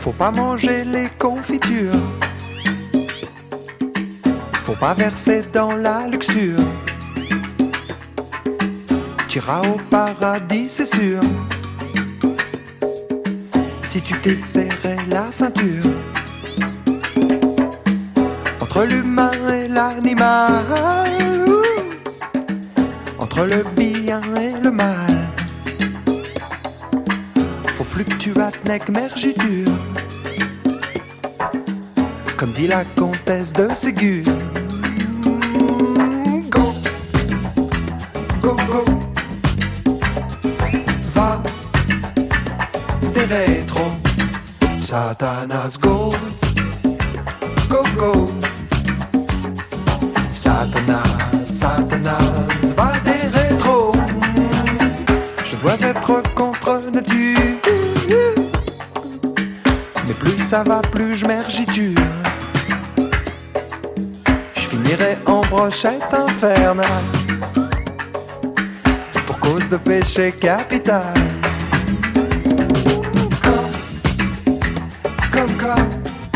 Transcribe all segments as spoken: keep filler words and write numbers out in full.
Faut pas manger les confitures, faut pas verser dans la luxure. T'iras au paradis, c'est sûr, si tu t'es serré la ceinture. Entre l'humain et l'animal, entre le bien et le mal, faut fluctuat nec mergitur, comme dit la comtesse de Ségur. Go, go, go, va des rétros, Satanas, go, go, go, Satanas, Satanas, va des rétros. Je dois être contre nature, mais plus ça va, plus je mergiture. Je finirai en brochette infernale pour cause de péché capital. Comme, comme, comme,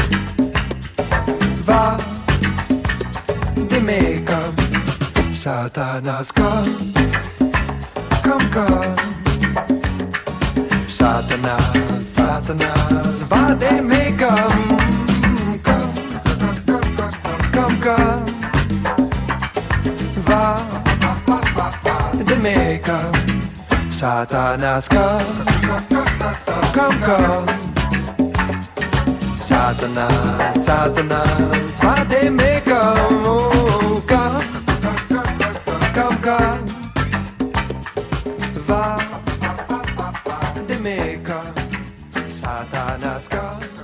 va d'aimer comme Satanas, comme, comme, comme Satanas, Satanas, va d'aimer comme, comme, comme, comme, va d'aimer comme Satanas, comme, comme, comme Satanas, Satanas, va d'aimer comme, oh, comme, comme, comme, va d'aimer comme Satanas, comme